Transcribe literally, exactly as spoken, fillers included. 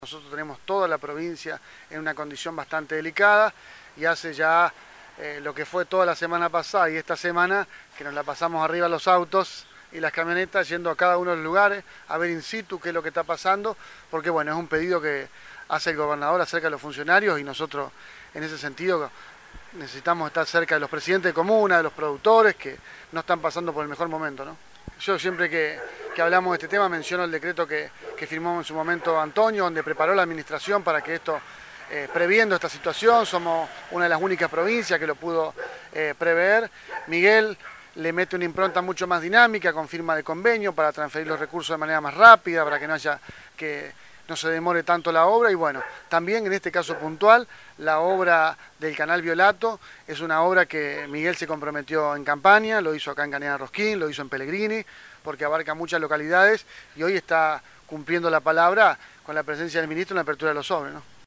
Nosotros tenemos toda la provincia en una condición bastante delicada y hace ya eh, lo que fue toda la semana pasada y esta semana que nos la pasamos arriba los autos y las camionetas yendo a cada uno de los lugares a ver in situ qué es lo que está pasando, porque bueno, es un pedido que hace el gobernador acerca de los funcionarios y nosotros en ese sentido necesitamos estar cerca de los presidentes de comuna, de los productores que no están pasando por el mejor momento, ¿no? Yo siempre que, que hablamos de este tema menciono el decreto que, que firmó en su momento Antonio, donde preparó la administración para que esto, eh, previendo esta situación, somos una de las únicas provincias que lo pudo eh, prever. Miguel le mete una impronta mucho más dinámica con firma de convenio para transferir los recursos de manera más rápida, para que no haya que no se demore tanto la obra y bueno, también en este caso puntual, la obra del Canal Violato es una obra que Miguel se comprometió en campaña, lo hizo acá en Canela Rosquín, lo hizo en Pellegrini, porque abarca muchas localidades y hoy está cumpliendo la palabra con la presencia del ministro en la apertura de los sobres, ¿no?